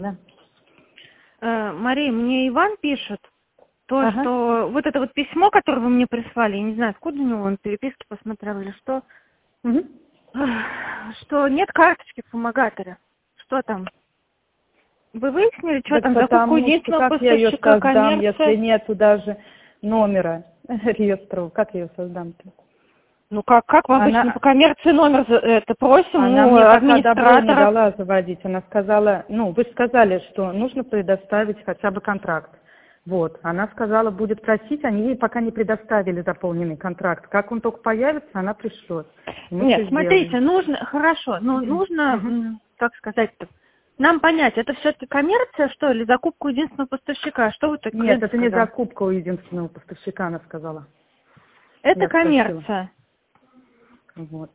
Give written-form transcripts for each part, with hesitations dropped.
Да. Мария, мне Иван пишет, Ага. что вот это вот письмо, которое вы мне прислали, я не знаю, откуда у него, он переписки посмотрел или что, Мгм. что нет карточки в помогаторе. Что там? Вы выяснили, что Так там, закупку потому что единственного как я ее поставщика, создам, если коммерция? нету даже номера реестра, как я ее создам-то? Ну как вы обычно по Она, коммерции номер это просим она у мне пока добро не администратора? дала заводить. Она сказала, ну, вы же сказали, что нужно предоставить хотя бы контракт. Вот. Она сказала, будет просить, они ей пока не предоставили заполненный контракт. Как он только появится, она пришлет. И мы Нет, все сделаем. смотрите, нужно, хорошо, но нужно, Мгм. как сказать-то, нам понять, это все-таки коммерция, что ли, закупку единственного поставщика? Что вы так Нет, клиент это не сказал? закупка у единственного поставщика, она сказала. Это Я спросила. коммерция. Вот.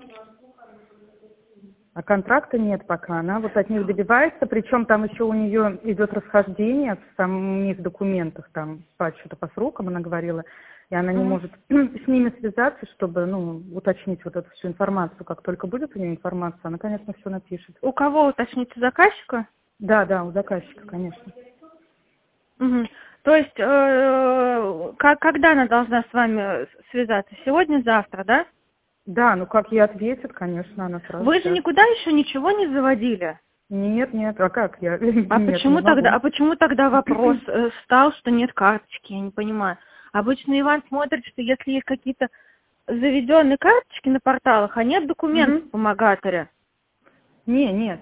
А контракта нет пока. Она вот от них добивается, причем там еще у нее идет расхождение в самих документах, там что-то по срокам она говорила, и она не Мгм. может с ними связаться, чтобы, ну, уточнить вот эту всю информацию. Как только будет у нее информация, она, конечно, все напишет. У кого уточните заказчика? Да, да, у заказчика, конечно. Мгм. То есть, когда она должна с вами связаться? Сегодня, завтра, да? Да, ну как ей ответит, конечно, она сразу Вы же скажет. никуда еще ничего не заводили? Нет, нет, а как я? А Нет, не почему тогда, могу. вопрос стал, что нет карточки? Я не понимаю. Обычно Иван смотрит, что если есть какие-то заведенные карточки на порталах, а нет документов в Мгм. помогаторе. Не, нет.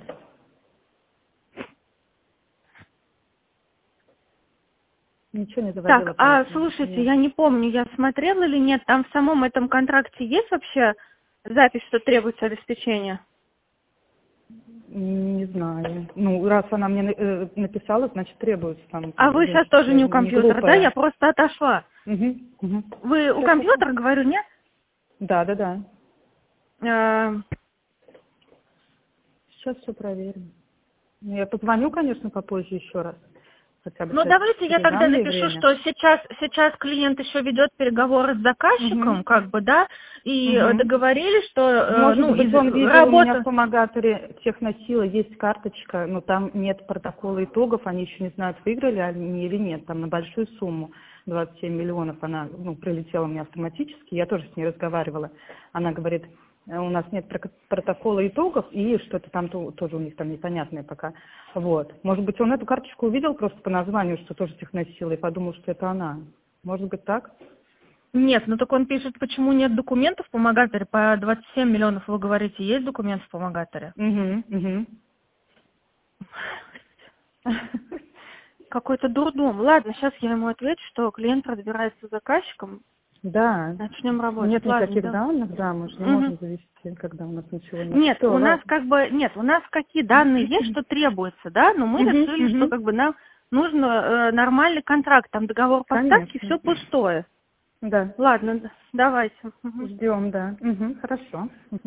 Ничего не заводила Так, по а этому. слушайте, Нет. я не помню, я смотрела или нет, там в самом этом контракте есть вообще запись, что требуется обеспечение? Не знаю. Ну, раз она мне написала, значит, требуется там. А вы Я сейчас ж тоже не у не компьютера, да? Я глупая. просто отошла. Угу, угу. Вы у Сейчас. компьютера, говорю, нет? Да, да, да. Э, Сейчас все проверим. Ну, я позвоню, конечно, попозже еще раз. Хотя бы Ну, сейчас давайте я тогда передам ей напишу, время. что сейчас клиент еще ведет переговоры с Угу, заказчиком, как бы, да, и угу. договорились, что, Может ну, быть, из он видел у меня в работы... помогаторе техносила, есть карточка, но там нет протокола итогов, они еще не знают, выиграли они или нет. Там на большую сумму, 27 миллионов, она, ну, прилетела мне автоматически, я тоже с ней разговаривала. Она говорит, у нас нет протокола итогов, и что-то там тоже у них там непонятное пока. Вот. Может быть, он эту карточку увидел просто по названию, что тоже техносила, и подумал, что это она. Может быть, так? Нет, ну так он пишет, почему нет документов в помогаторе, по 27 миллионов вы говорите, есть документ в помогаторе? Угу, угу. Какой-то дурдом. Ладно, сейчас я ему отвечу, что клиент разбирается с заказчиком, Да, начнем работать. нет Ладно, никаких да. данных, да, мы же не Мгм. можем завести, когда у нас ничего нет. Нет, Все, у нас ладно. нет, у нас какие данные есть, что требуется, да, но мы Угу, решили, что угу. как бы нам нужно нормальный контракт, там договор поставки, Конечно. все пустое. Да, Ладно, давайте. Мгм. ждем, да. Угу, хорошо.